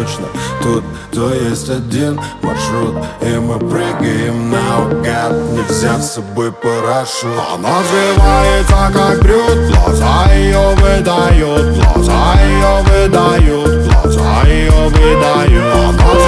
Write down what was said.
скучно. Тут то есть один маршрут, и мы прыгаем наугад. Не взяв с собой парашют. Она взрывается как брют, глаза ее выдают, глаза ее выдают, глаза ее выдают. Она